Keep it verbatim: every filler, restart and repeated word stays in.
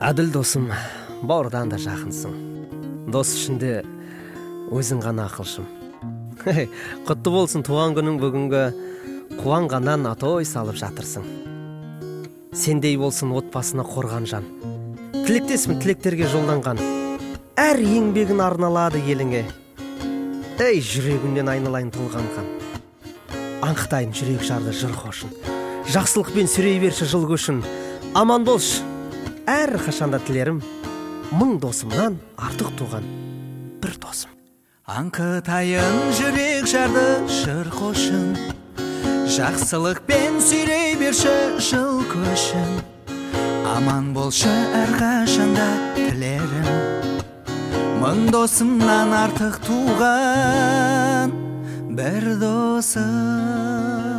Әділ досым, бауырдан да жақынсың. Дос ішінде өзің ғана ақылшым. Құтты болсын туған күнің бүгінгі, қуанғаннан атой салып жатырсың. Сендей болсын отбасына қорған жан. Тілектесмін тілектерге жолданған. Әр еңбегін арналады еліңе. Ей, жүрегімнен айналайын толған қан. Аңқытайын жүрек жарды жыр қошын. Жақсылықпен сүрей берші жыл көшін. Аман болшы. Әр қашанда тілерім, мың досымнан артық туған бір досым. Аңқытайын жүрек жарды жыр қошын. Жақсылықпен сүйрей берші жыл көшін. Аман болшы әр қашанда тілерім, мың досымнан артық туған бір досым.